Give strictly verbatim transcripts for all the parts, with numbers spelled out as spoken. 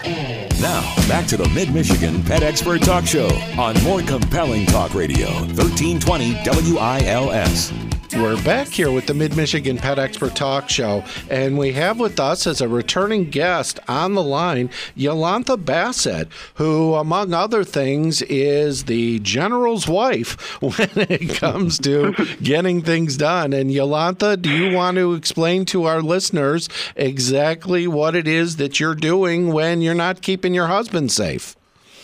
Now, back to the Mid-Michigan Pet Expert Talk Show on More Compelling Talk Radio, thirteen twenty W I L S. We're back here with the Mid-Michigan Pet Expert Talk Show, and we have with us as a returning guest on the line, Yolanta Bassett, who, among other things, is the general's wife when it comes to getting things done. And Yolanta, do you want to explain to our listeners exactly what it is that you're doing when you're not keeping your husband safe?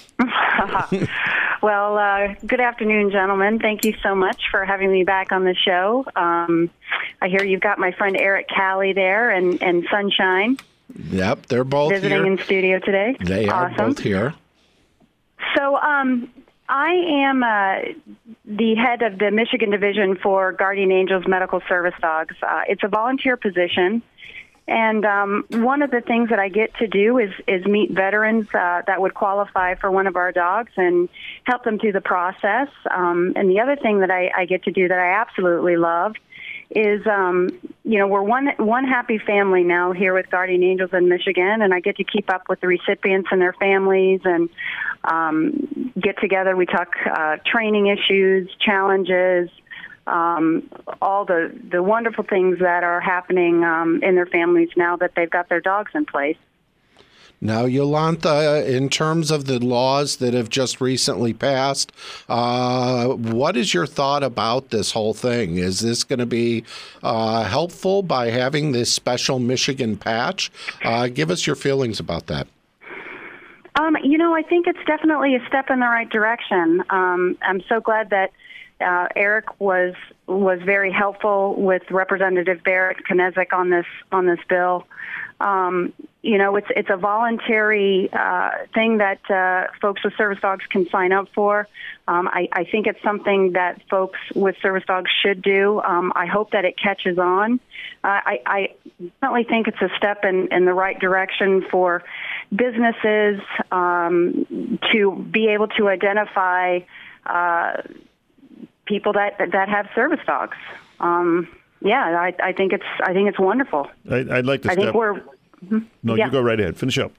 Well, uh, good afternoon, gentlemen. Thank you so much for having me back on the show. Um, I hear you've got my friend Eric Callie there and, and Sunshine. Yep, they're both visiting here. in studio today. They are awesome. both here. So um, I am uh, the head of the Michigan Division for Guardian Angels Medical Service Dogs. Uh, it's a volunteer position. And um, one of the things that I get to do is, is meet veterans uh, that would qualify for one of our dogs and help them through the process. Um, and the other thing that I, I get to do that I absolutely love is, um, you know, we're one one happy family now here with Guardian Angels in Michigan, and I get to keep up with the recipients and their families and um, get together. We talk uh, training issues, challenges, Um, all the, the wonderful things that are happening um, in their families now that they've got their dogs in place. Now, Yolanta, in terms of the laws that have just recently passed, uh, what is your thought about this whole thing? Is this going to be uh, helpful by having this special Michigan patch? Uh, give us your feelings about that. Um, you know, I think it's definitely a step in the right direction. Um, I'm so glad that Uh, Eric was was very helpful with Representative Barrett Knezik on this on this bill. Um, you know, it's it's a voluntary uh, thing that uh, folks with service dogs can sign up for. Um, I, I think it's something that folks with service dogs should do. Um, I hope that it catches on. Uh, I, I definitely think it's a step in, in the right direction for businesses um, to be able to identify Uh, people that that have service dogs. Um, yeah, I, I think it's I think it's wonderful. I, I'd like to. I step. think we're. No, yeah. you go right ahead. Finish up.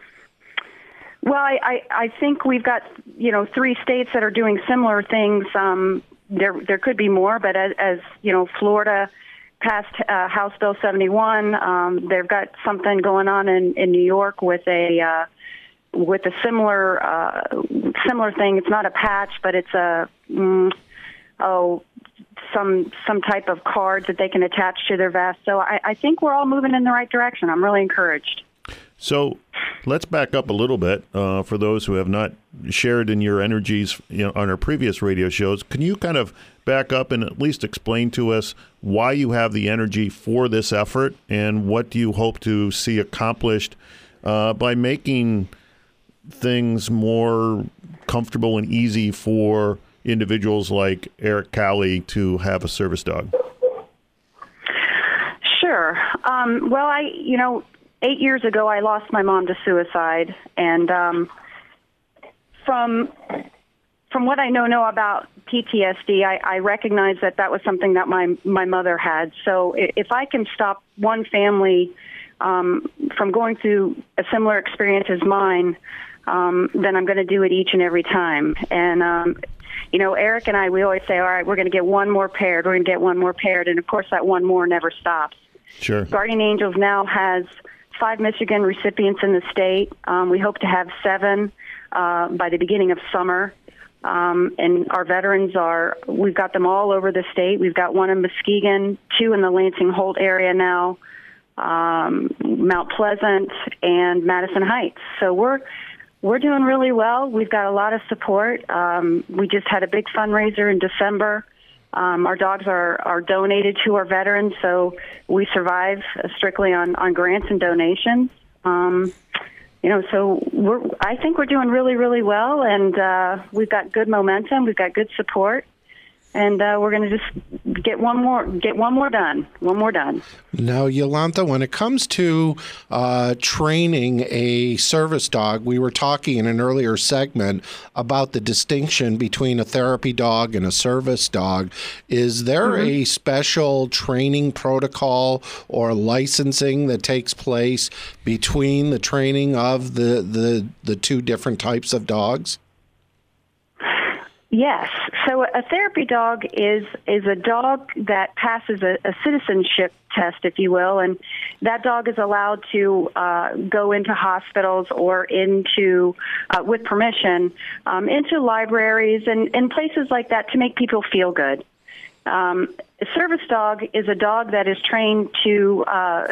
Well, I, I, I think we've got you know three states that are doing similar things. Um, there there could be more, but as, as you know, Florida passed uh, House Bill seventy-one. Um, they've got something going on in, in New York with a. Uh, with a similar uh, similar thing. It's not a patch, but it's a. Mm, oh, some some type of card that they can attach to their vest. So I, I think we're all moving in the right direction. I'm really encouraged. So let's back up a little bit uh, for those who have not shared in your energies you know, on our previous radio shows. Can you kind of back up and at least explain to us why you have the energy for this effort and what do you hope to see accomplished uh, by making things more comfortable and easy for individuals like Eric Callie to have a service dog? Sure. Um, well, I, you know, eight years ago, I lost my mom to suicide. And um, from from what I know, know about P T S D, I, I recognize that that was something that my, my mother had. So if I can stop one family um, from going through a similar experience as mine, um, then I'm going to do it each and every time. And um You know, Eric and I, we always say, all right, we're going to get one more paired. We're going to get one more paired. And, of course, that one more never stops. Sure. Guardian Angels now has five Michigan recipients in the state. Um, we hope to have seven uh, by the beginning of summer. Um, and our veterans are, we've got them all over the state. We've got one in Muskegon, two in the Lansing-Holt area now, um, Mount Pleasant, and Madison Heights. So we're we're doing really well. We've got a lot of support. Um, we just had a big fundraiser in December. Um, our dogs are, are donated to our veterans, so we survive strictly on, on grants and donations. Um, you know, so we're, I think we're doing really, really well, and uh, we've got good momentum. We've got good support. and uh, we're going to just get one more get one more done, one more done. Now, Yolanta, when it comes to uh, training a service dog, we were talking in an earlier segment about the distinction between a therapy dog and a service dog. Is there mm-hmm. a special training protocol or licensing that takes place between the training of the, the, the two different types of dogs? Yes. So a therapy dog is is a dog that passes a, a citizenship test, if you will, and that dog is allowed to uh, go into hospitals or into, uh, with permission, um, into libraries and, and places like that to make people feel good. Um, a service dog is a dog that is trained to uh,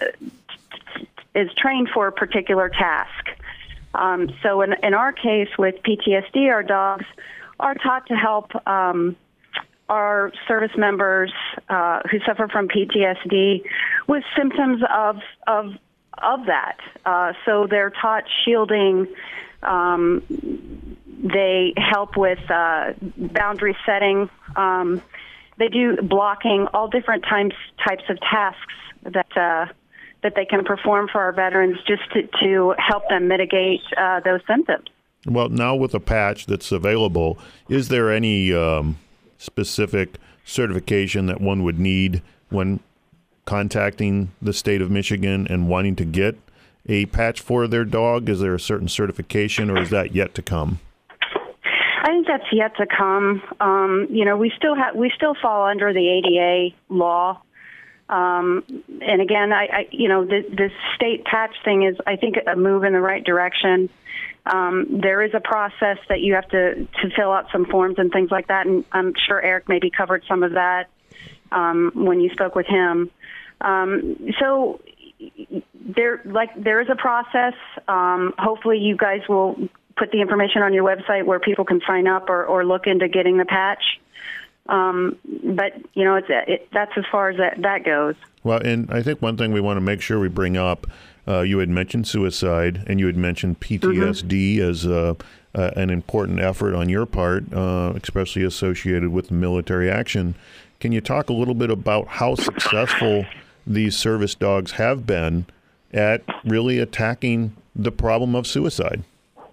is trained for a particular task. Um, so in, in our case with P T S D, our dogs are taught to help um, our service members uh, who suffer from P T S D with symptoms of of of that. Uh, so they're taught shielding. Um, they help with uh, boundary setting. Um, they do blocking, all different types types of tasks that uh, that they can perform for our veterans, just to, to help them mitigate uh, those symptoms. Well, now with a patch that's available, is there any um, specific certification that one would need when contacting the state of Michigan and wanting to get a patch for their dog? Is there a certain certification, or is that yet to come? I think that's yet to come. Um, you know, we still have we still fall under the A D A law. Um, and again, I, I you know, the, the state patch thing is, I think, a move in the right direction. Um, there is a process that you have to, to fill out some forms and things like that, and I'm sure Eric maybe covered some of that um, when you spoke with him. Um, so there, like, there is a process. Um, hopefully, you guys will put the information on your website where people can sign up or, or look into getting the patch. Um, but you know, it's it, that's as far as that, that goes. Well, and I think one thing we want to make sure we bring up. Uh, you had mentioned suicide, and you had mentioned P T S D mm-hmm. as uh, uh, an important effort on your part, uh, especially associated with military action. Can you talk a little bit about how successful these service dogs have been at really attacking the problem of suicide?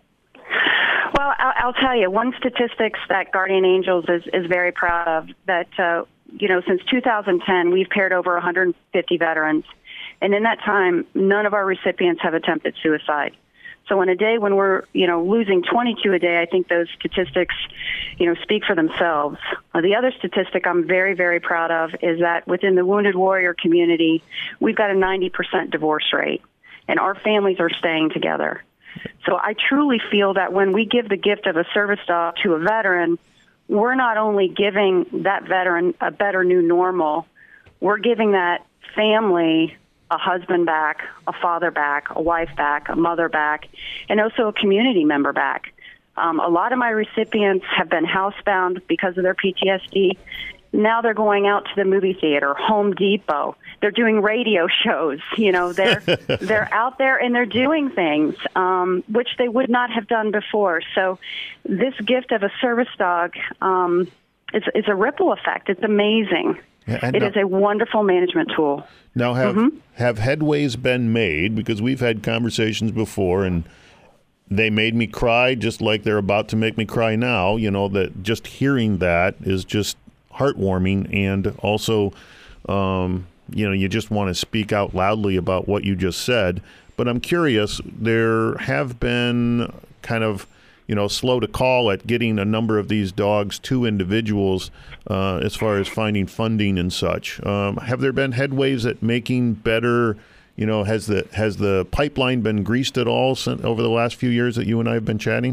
Well, I'll, I'll tell you, one statistics that Guardian Angels is, is very proud of, that, uh, you know, since two thousand ten, we've paired over one hundred fifty veterans. And in that time, none of our recipients have attempted suicide. So on a day when we're, you know, losing twenty-two a day, I think those statistics, you know, speak for themselves. Uh, the other statistic I'm very, very proud of is that within the Wounded Warrior community, we've got a ninety percent divorce rate, and our families are staying together. So I truly feel that when we give the gift of a service dog to a veteran, we're not only giving that veteran a better new normal, we're giving that family a husband back, a father back, a wife back, a mother back, and also a community member back. Um, a lot of my recipients have been housebound because of their P T S D. Now they're going out to the movie theater, Home Depot. They're doing radio shows. You know, they're they're out there and they're doing things um, which they would not have done before. So this gift of a service dog um, is, is a ripple effect. It's amazing. Yeah, it now, is a wonderful management tool. Now, have mm-hmm. have headways been made? Because we've had conversations before, and they made me cry just like they're about to make me cry now. You know, that just hearing that is just heartwarming, and also, um, you know, you just want to speak out loudly about what you just said. But I'm curious, there have been kind of, you know, slow to call at getting a number of these dogs to individuals uh, as far as finding funding and such. Um, have there been headways at making better, you know, has the has the pipeline been greased at all since, over the last few years that you and I have been chatting?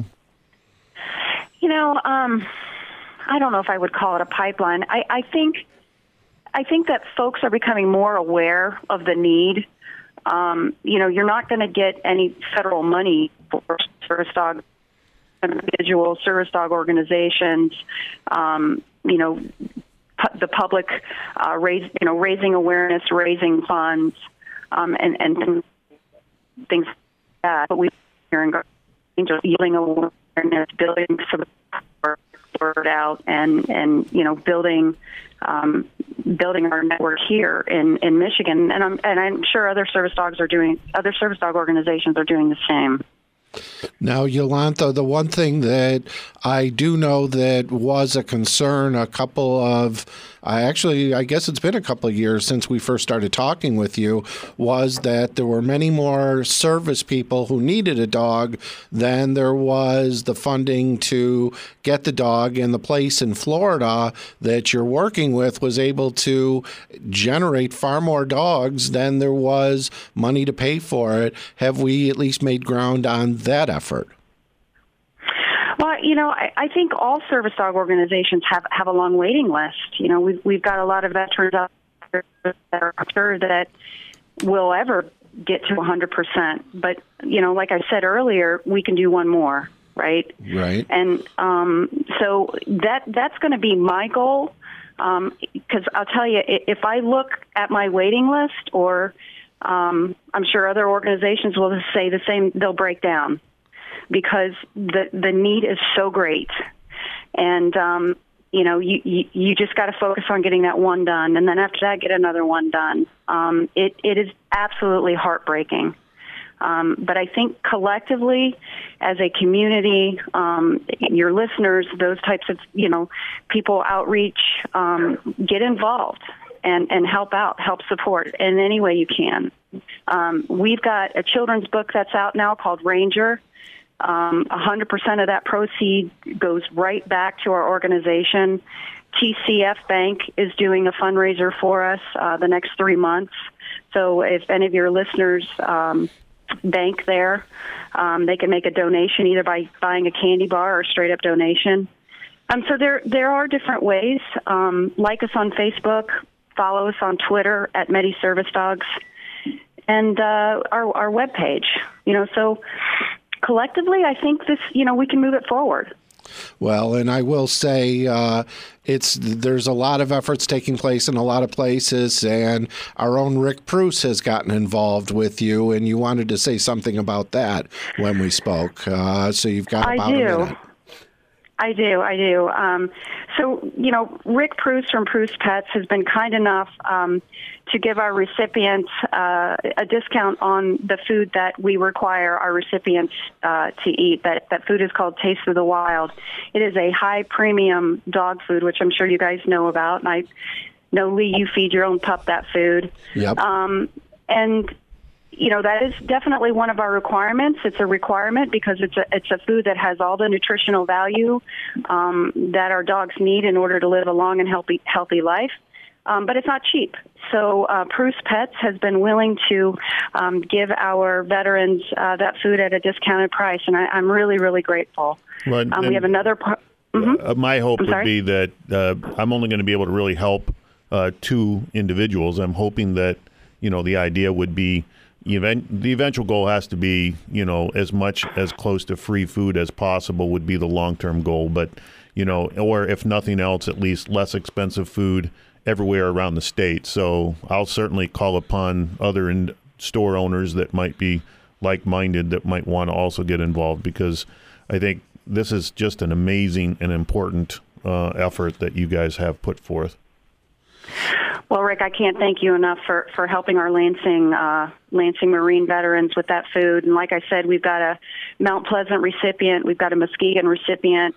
You know, um, I don't know if I would call it a pipeline. I, I think I think that folks are becoming more aware of the need. Um, you know, you're not going to get any federal money for service dog individual service dog organizations, um, you know, pu- the public uh, raise, you know, raising awareness, raising funds, um, and, and things like that. But we here in Angels yielding awareness, building support, word out and, and you know, building um, building our network here in, in Michigan. And I'm and I'm sure other service dogs are doing other service dog organizations are doing the same. Now, Yolanta, the one thing that I do know that was a concern a couple of, I actually, I guess it's been a couple of years since we first started talking with you, was that there were many more service people who needed a dog than there was the funding to get the dog. And the place in Florida that you're working with was able to generate far more dogs than there was money to pay for it. Have we at least made ground on that effort? Well, you know, I, I think all service dog organizations have, have a long waiting list. You know, we've, we've got a lot of veterans out there that are sure that we'll ever get to one hundred percent. But, you know, like I said earlier, we can do one more, right? Right. And um, so that that's going to be my goal, because um, I'll tell you, if I look at my waiting list, or um, I'm sure other organizations will say the same, they'll break down, because the the need is so great. And, um, you know, you, you, you just got to focus on getting that one done, and then after that, get another one done. Um, it, it is absolutely heartbreaking. Um, but I think collectively, as a community, um, your listeners, those types of, you know, people outreach, um, get involved and, and help out, help support in any way you can. Um, we've got a children's book that's out now called Ranger. Um, one hundred percent of that proceed goes right back to our organization. T C F Bank is doing a fundraiser for us uh, the next three months. So if any of your listeners um, bank there, um, they can make a donation either by buying a candy bar or straight up donation. Um, so there there are different ways. Um, like us on Facebook, follow us on Twitter at Medi Service Dogs, and uh, our our webpage. You know, so. Collectively, I think this, you know, we can move it forward. Well, and I will say uh, it's there's a lot of efforts taking place in a lot of places, and our own Rick Preuss has gotten involved with you, and you wanted to say something about that when we spoke. Uh, so you've got about I do. a minute. I do, I do. Um, so, you know, Rick Preuss from Preuss Pets has been kind enough um, to give our recipients uh, a discount on the food that we require our recipients uh, to eat. That, that food is called Taste of the Wild. It is a high premium dog food, which I'm sure you guys know about. And I know, Lee, you feed your own pup that food. Yep. Um, and you know, that is definitely one of our requirements. It's a requirement because it's a it's a food that has all the nutritional value um, that our dogs need in order to live a long and healthy healthy life. Um, but it's not cheap. So uh, Preuss Pets has been willing to um, give our veterans uh, that food at a discounted price, and I, I'm really, really grateful. Well, um, we have another part. Mm-hmm. Uh, my hope I'm would sorry? be that uh, I'm only going to be able to really help uh, two individuals. I'm hoping that, you know, the idea would be, Event, the eventual goal has to be, you know, as much as close to free food as possible would be the long-term goal. But, you know, or if nothing else, at least less expensive food everywhere around the state. So I'll certainly call upon other in store owners that might be like-minded that might want to also get involved, because I think this is just an amazing and important uh, effort that you guys have put forth. Well, Rick, I can't thank you enough for, for helping our Lansing uh, Lansing Marine veterans with that food. And like I said, we've got a Mount Pleasant recipient, we've got a Muskegon recipient,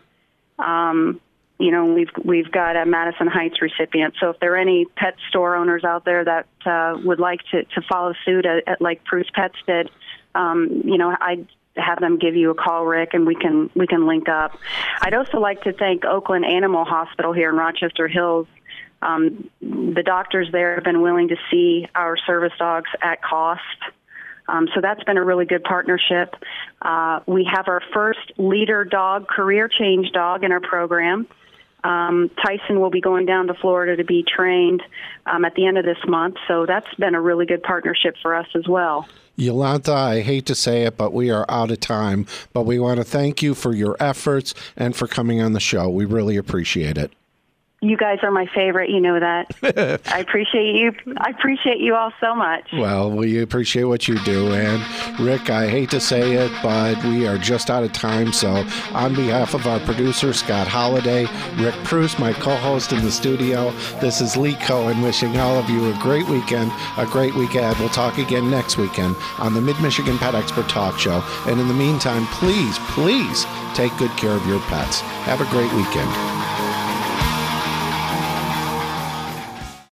um, you know, we've we've got a Madison Heights recipient. So if there are any pet store owners out there that uh, would like to, to follow suit at, at like Preuss Pets did, um, you know, I'd have them give you a call, Rick, and we can we can link up. I'd also like to thank Oakland Animal Hospital here in Rochester Hills. Um, the doctors there have been willing to see our service dogs at cost. Um, so that's been a really good partnership. Uh, we have our first leader dog, career change dog in our program. Um, Tyson will be going down to Florida to be trained um, at the end of this month. So that's been a really good partnership for us as well. Yolanta, I hate to say it, but we are out of time. But we want to thank you for your efforts and for coming on the show. We really appreciate it. You guys are my favorite. You know that. I appreciate you. I appreciate you all so much. Well, we appreciate what you do. And Rick, I hate to say it, but we are just out of time. So on behalf of our producer, Scott Holliday, Rick Preuss, my co-host in the studio, this is Lee Cohen wishing all of you a great weekend, a great weekend. We'll talk again next weekend on the Mid-Michigan Pet Expert Talk Show. And in the meantime, please, please take good care of your pets. Have a great weekend.